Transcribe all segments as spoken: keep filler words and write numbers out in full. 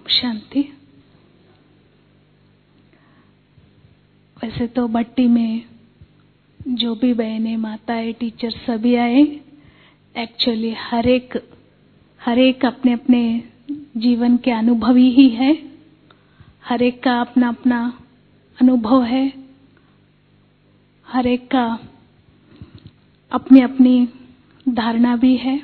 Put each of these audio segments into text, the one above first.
शांति। वैसे तो भट्टी में जो भी बहनें, माताएं, टीचर सभी आए, एक्चुअली हर एक हर एक अपने अपने जीवन के अनुभवी ही है। हर एक का अपना अपना अनुभव है। हर एक का अपनी अपनी धारणा भी है।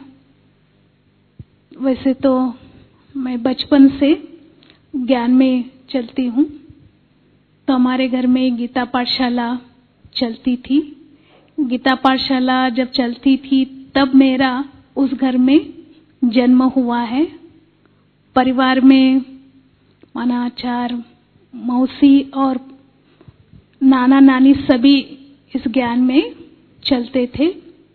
वैसे तो मैं बचपन से ज्ञान में चलती हूँ, तो हमारे घर में गीता पाठशाला चलती थी। गीता पाठशाला जब चलती थी तब मेरा उस घर में जन्म हुआ है। परिवार में माना चार मौसी और नाना नानी सभी इस ज्ञान में चलते थे।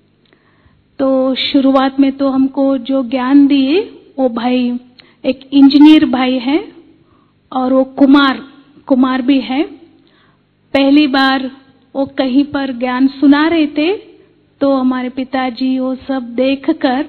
तो शुरुआत में तो हमको जो ज्ञान दिए वो भाई, एक इंजीनियर भाई है और वो कुमार कुमार भी है। पहली बार वो कहीं पर ज्ञान सुना रहे थे तो हमारे पिताजी वो सब देखकर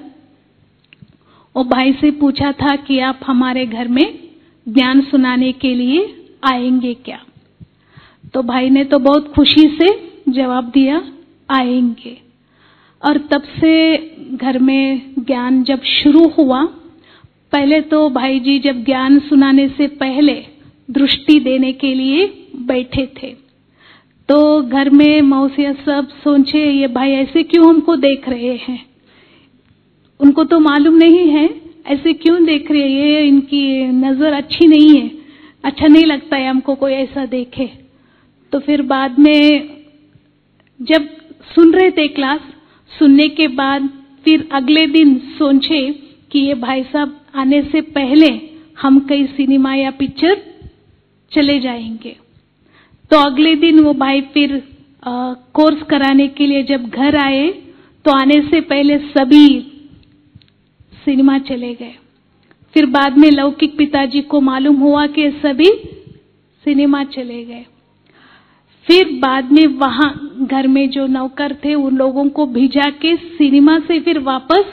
वो भाई से पूछा था कि आप हमारे घर में ज्ञान सुनाने के लिए आएंगे क्या। तो भाई ने तो बहुत खुशी से जवाब दिया, आएंगे। और तब से घर में ज्ञान जब शुरू हुआ, पहले तो भाई जी जब ज्ञान सुनाने से पहले दृष्टि देने के लिए बैठे थे, तो घर में मौसिया सब सोचे ये भाई ऐसे क्यों हमको देख रहे हैं। उनको तो मालूम नहीं है ऐसे क्यों देख रहे हैं, ये इनकी नजर अच्छी नहीं है, अच्छा नहीं लगता है हमको कोई ऐसा देखे। तो फिर बाद में जब सुन रहे थे क्लास, सुनने के बाद फिर अगले दिन सोचे कि ये भाई साहब आने से पहले हम कई सिनेमा या पिक्चर चले जाएंगे। तो अगले दिन वो भाई फिर आ, कोर्स कराने के लिए जब घर आए तो आने से पहले सभी सिनेमा चले गए। फिर बाद में लौकिक पिताजी को मालूम हुआ कि सभी सिनेमा चले गए। फिर बाद में वहां घर में जो नौकर थे उन लोगों को भिजा के सिनेमा से फिर वापस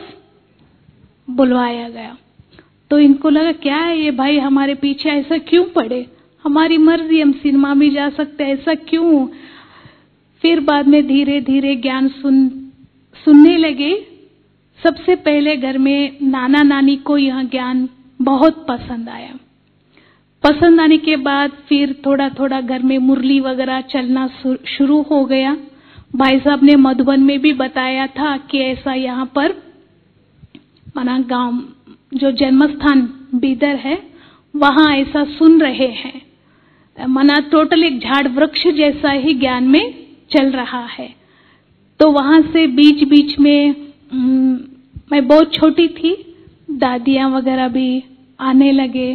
बुलवाया गया। तो इनको लगा क्या है ये भाई हमारे पीछे ऐसा क्यों पड़े, हमारी मर्जी, हम सिनेमा में जा सकते हैं, ऐसा क्यों। फिर बाद में धीरे धीरे ज्ञान सुन सुनने लगे। सबसे पहले घर में नाना नानी को यह ज्ञान बहुत पसंद आया। पसंद आने के बाद फिर थोड़ा थोड़ा घर में मुरली वगैरह चलना शुरू हो गया। भाई साहब ने मधुबन में भी बताया था कि ऐसा यहाँ पर माना गांव जो जन्म स्थान बीदर है वहां ऐसा सुन रहे हैं। माना टोटल एक झाड़ वृक्ष जैसा ही ज्ञान में चल रहा है। तो वहां से बीच बीच में उम, मैं बहुत छोटी थी, दादियां वगैरह भी आने लगे।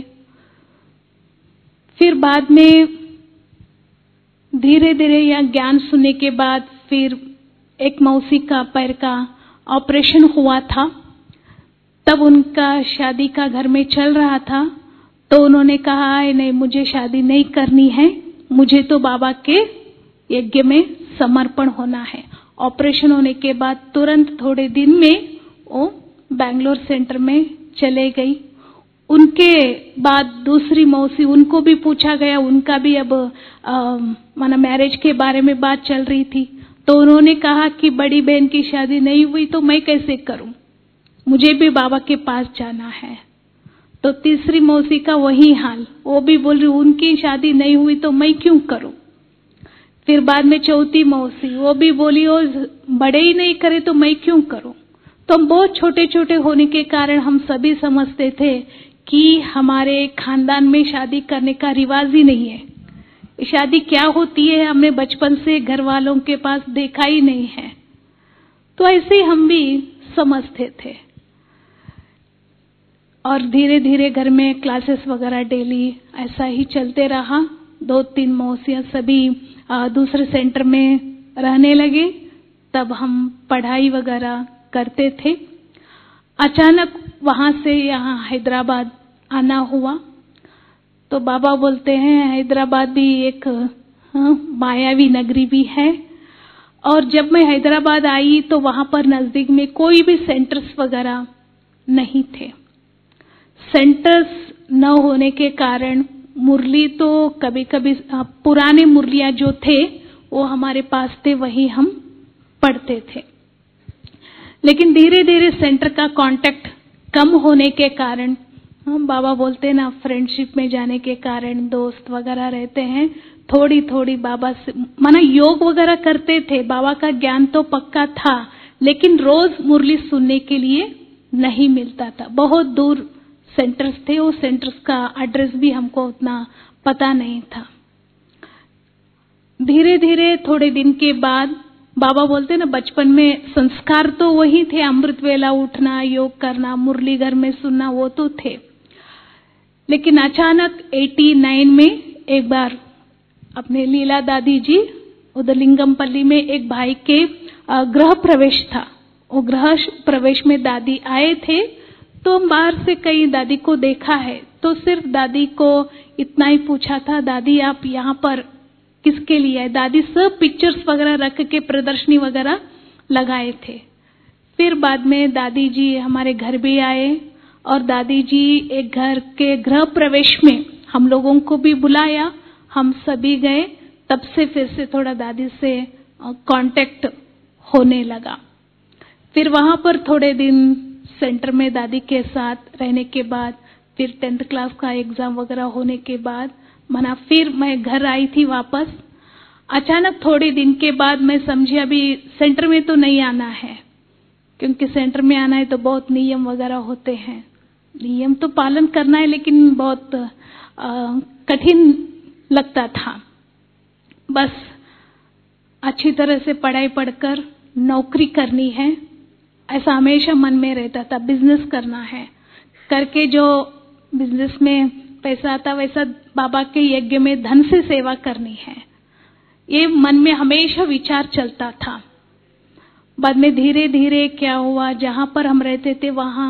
फिर बाद में धीरे धीरे यह ज्ञान सुनने के बाद फिर एक मौसी का पैर का ऑपरेशन हुआ था। तब उनका शादी का घर में चल रहा था, तो उन्होंने कहा नहीं मुझे शादी नहीं करनी है, मुझे तो बाबा के यज्ञ में समर्पण होना है। ऑपरेशन होने के बाद तुरंत थोड़े दिन में वो बैंगलोर सेंटर में चले गई। उनके बाद दूसरी मौसी, उनको भी पूछा गया, उनका भी अब माना मैरिज के बारे में बात चल रही थी। तो उन्होंने कहा कि बड़ी बहन की शादी नहीं हुई तो मैं कैसे करूं, मुझे भी बाबा के पास जाना है। तो तीसरी मौसी का वही हाल, वो भी बोल रही उनकी शादी नहीं हुई तो मैं क्यों करूं। फिर बाद में चौथी मौसी, वो भी बोली वो बड़े ही नहीं करे तो मैं क्यों करूं। तो हम बहुत छोटे छोटे होने के कारण हम सभी समझते थे कि हमारे खानदान में शादी करने का रिवाज ही नहीं है। शादी क्या होती है हमने बचपन से घर वालों के पास देखा ही नहीं है। तो ऐसे ही हम भी समझते थे। और धीरे धीरे घर में क्लासेस वगैरह डेली ऐसा ही चलते रहा। दो तीन मौसियां सभी दूसरे सेंटर में रहने लगे। तब हम पढ़ाई वगैरह करते थे। अचानक वहां से यहाँ हैदराबाद आना हुआ। तो बाबा बोलते हैं हैदराबाद भी एक हाँ, मायावी नगरी भी है। और जब मैं हैदराबाद आई तो वहां पर नजदीक में कोई भी सेंटर्स वगैरह नहीं थे। सेंटर्स न होने के कारण मुरली तो कभी कभी पुराने मुरलियाँ जो थे वो हमारे पास थे, वही हम पढ़ते थे। लेकिन धीरे धीरे सेंटर का कांटेक्ट कम होने के कारण, हम बाबा बोलते हैं ना, फ्रेंडशिप में जाने के कारण दोस्त वगैरह रहते हैं, थोड़ी थोड़ी बाबा से माना योग वगैरह करते थे, बाबा का ज्ञान तो पक्का था, लेकिन रोज मुरली सुनने के लिए नहीं मिलता था। बहुत दूर सेंटर्स थे, वो सेंटर्स का एड्रेस भी हमको उतना पता नहीं था। धीरे धीरे थोड़े दिन के बाद बाबा बोलते ना, बचपन में संस्कार तो वही थे, अमृत वेला उठना, योग करना, मुरली घर में सुनना, वो तो थे। लेकिन अचानक नवासी में एक बार अपने लीला दादी जी उधर लिंगमपल्ली में एक भाई के गृह प्रवेश था, वो गृह प्रवेश में दादी आए थे। तो बाहर से कई दादी को देखा है, तो सिर्फ दादी को इतना ही पूछा था, दादी आप यहाँ पर किसके लिए आए? दादी सब पिक्चर्स वगैरह रख के प्रदर्शनी वगैरह लगाए थे। फिर बाद में दादी जी हमारे घर भी आए और दादी जी एक घर के गृह प्रवेश में हम लोगों को भी बुलाया, हम सभी गए। तब से फिर से थोड़ा दादी से कांटेक्ट होने लगा। फिर वहां पर थोड़े दिन सेंटर में दादी के साथ रहने के बाद, फिर टेंथ क्लास का एग्जाम वगैरह होने के बाद मना फिर मैं घर आई थी वापस। अचानक थोड़े दिन के बाद मैं समझी अभी सेंटर में तो नहीं आना है, क्योंकि सेंटर में आना है तो बहुत नियम वगैरह होते हैं, नियम तो पालन करना है, लेकिन बहुत आ, कठिन लगता था। बस अच्छी तरह से पढ़ाई पढ़कर नौकरी करनी है, ऐसा हमेशा मन में रहता था। बिजनेस करना है, करके जो बिजनेस में पैसा आता वैसा बाबा के यज्ञ में धन से सेवा करनी है, ये मन में हमेशा विचार चलता था। बाद में धीरे धीरे क्या हुआ, जहां पर हम रहते थे वहां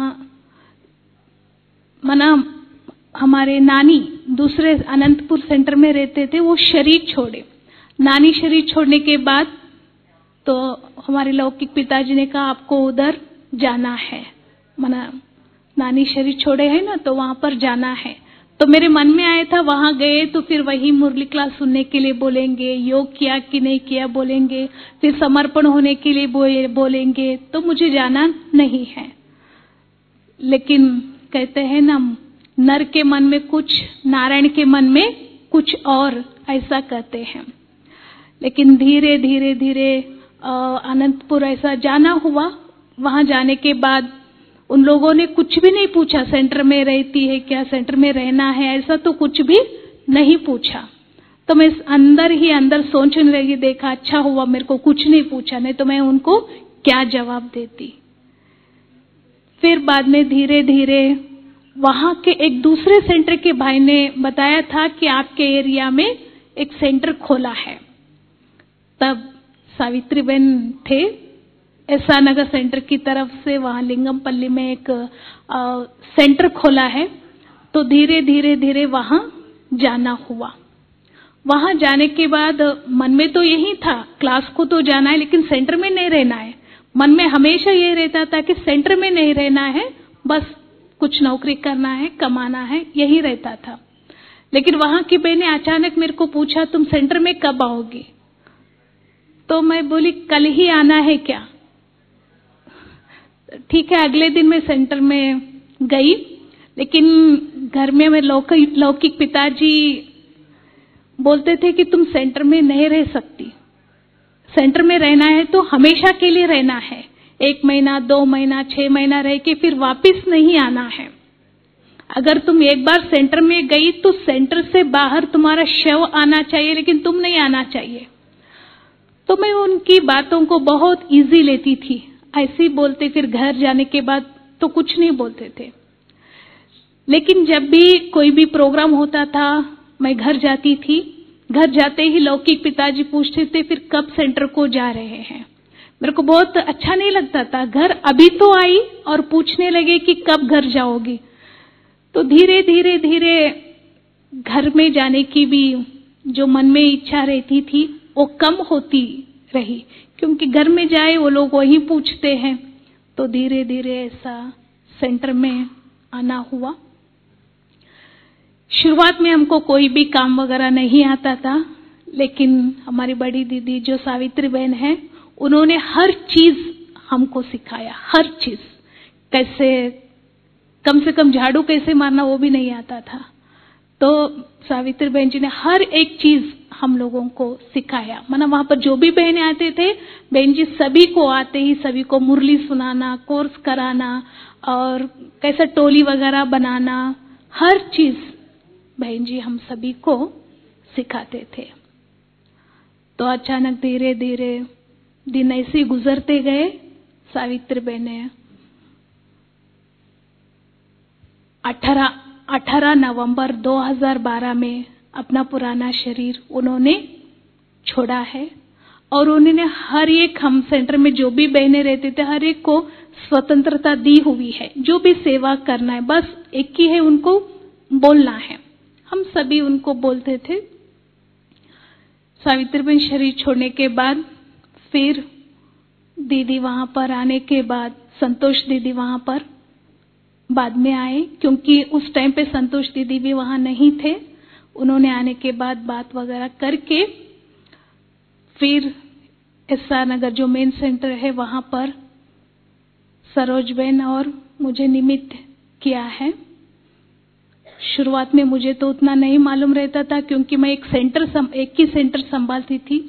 मना हमारे नानी दूसरे अनंतपुर सेंटर में रहते थे, वो शरीर छोड़े। नानी शरीर छोड़ने के बाद तो हमारे लौकिक पिताजी ने कहा आपको उधर जाना है, मना नानी शरीर छोड़े है ना, तो वहां पर जाना है। तो मेरे मन में आया था, वहां गए तो फिर वही मुरली क्लास सुनने के लिए बोलेंगे, योग किया कि नहीं किया बोलेंगे, फिर समर्पण होने के लिए बोलेंगे, तो मुझे जाना नहीं है। लेकिन कहते हैं ना, नर के मन में कुछ, नारायण के मन में कुछ और, ऐसा कहते हैं। लेकिन धीरे धीरे धीरे अनंतपुर ऐसा जाना हुआ। वहां जाने के बाद उन लोगों ने कुछ भी नहीं पूछा, सेंटर में रहती है क्या, सेंटर में रहना है, ऐसा तो कुछ भी नहीं पूछा। तो मैं अंदर ही अंदर सोचने लगी, देखा अच्छा हुआ मेरे को कुछ नहीं पूछा, नहीं तो मैं उनको क्या जवाब देती। फिर बाद में धीरे धीरे वहां के एक दूसरे सेंटर के भाई ने बताया था कि आपके एरिया में एक सेंटर खोला है। तब सावित्री बहन थे, एसा नगर सेंटर की तरफ से, वहां लिंगमपल्ली में एक आ, सेंटर खोला है। तो धीरे धीरे धीरे वहां जाना हुआ। वहां जाने के बाद मन में तो यही था, क्लास को तो जाना है लेकिन सेंटर में नहीं रहना है। मन में हमेशा ये रहता था कि सेंटर में नहीं रहना है, बस कुछ नौकरी करना है, कमाना है, यही रहता था। लेकिन वहां की बहन ने अचानक मेरे को पूछा तुम सेंटर में कब आओगी? तो मैं बोली कल ही आना है क्या? ठीक है, अगले दिन मैं सेंटर में गई। लेकिन घर में मैं लौकिक लौकिक पिताजी बोलते थे कि तुम सेंटर में नहीं रह सकती, सेंटर में रहना है तो हमेशा के लिए रहना है, एक महीना, दो महीना, छह महीना रह के फिर वापस नहीं आना है। अगर तुम एक बार सेंटर में गई तो सेंटर से बाहर तुम्हारा शव आना चाहिए, लेकिन तुम नहीं आना चाहिए। तो मैं उनकी बातों को बहुत इजी लेती थी, ऐसे ही बोलते। फिर घर जाने के बाद तो कुछ नहीं बोलते थे। लेकिन जब भी कोई भी प्रोग्राम होता था मैं घर जाती थी। घर जाते ही लौकिक पिताजी पूछते थे फिर कब सेंटर को जा रहे हैं। मेरे को बहुत अच्छा नहीं लगता था। घर अभी तो आई और पूछने लगे कि कब घर जाओगी। तो धीरे धीरे धीरे घर में जाने की भी जो मन में इच्छा रहती थी वो कम होती रही, क्योंकि घर में जाए वो लोग वही पूछते हैं। तो धीरे धीरे ऐसा सेंटर में आना हुआ। शुरुआत में हमको कोई भी काम वगैरह नहीं आता था, लेकिन हमारी बड़ी दीदी जो सावित्री बहन है, उन्होंने हर चीज हमको सिखाया, हर चीज। कैसे कम से कम झाड़ू कैसे मारना वो भी नहीं आता था, तो सावित्री बहन जी ने हर एक चीज हम लोगों को सिखाया। मतलब वहां पर जो भी बहनें आते थे, बहन जी सभी को आते ही सभी को मुरली सुनाना, कोर्स कराना और कैसे टोली वगैरह बनाना, हर चीज बहन जी हम सभी को सिखाते थे। तो अचानक धीरे धीरे दिन ऐसे गुजरते गए। सावित्री बहनें अठारह अठारह नवंबर दो हज़ार बारह में अपना पुराना शरीर उन्होंने छोड़ा है, और उन्होंने हर एक हम सेंटर में जो भी बहनें रहते थे, हर एक को स्वतंत्रता दी हुई है। जो भी सेवा करना है, बस एक ही है, उनको बोलना है। हम सभी उनको बोलते थे। सावित्री बहन शरीर छोड़ने के बाद फिर दीदी वहां पर आने के बाद, संतोष दीदी वहां पर बाद में आए, क्योंकि उस टाइम पे संतोष दीदी भी वहां नहीं थे। उन्होंने आने के बाद बात वगैरह करके फिर एस आर नगर जो मेन सेंटर है वहां पर सरोज बहन और मुझे निमित्त किया है। शुरुआत में मुझे तो उतना नहीं मालूम रहता था, क्योंकि मैं एक सेंटर सम, एक ही सेंटर संभालती थी।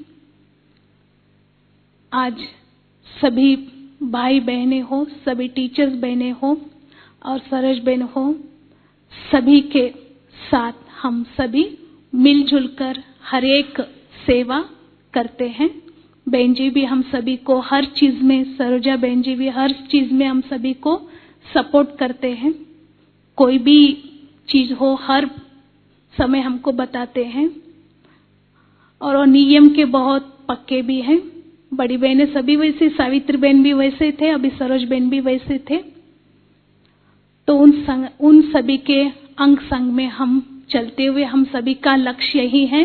आज सभी भाई बहनें हो, सभी टीचर्स बहनें हो और सरोज बहन हो, सभी के साथ हम सभी मिलजुल कर हर एक सेवा करते हैं। बहन जी भी हम सभी को हर चीज में, सरोजा बहन जी भी हर चीज में हम सभी को सपोर्ट करते हैं। कोई भी चीज हो हर समय हमको बताते हैं, और वो नियम के बहुत पक्के भी हैं। बड़ी बहनें सभी वैसे, सावित्री बहन भी वैसे थे, अभी सरोज बहन भी वैसे थे। तो उन संग, उन सभी के अंग संग में हम चलते हुए, हम सभी का लक्ष्य यही है।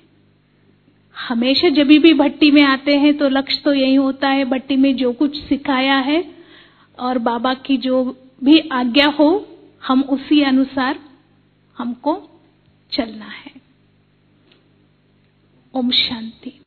हमेशा जब भी भट्टी में आते हैं तो लक्ष्य तो यही होता है, भट्टी में जो कुछ सिखाया है और बाबा की जो भी आज्ञा हो, हम उसी अनुसार हमको चलना है। ओम शांति।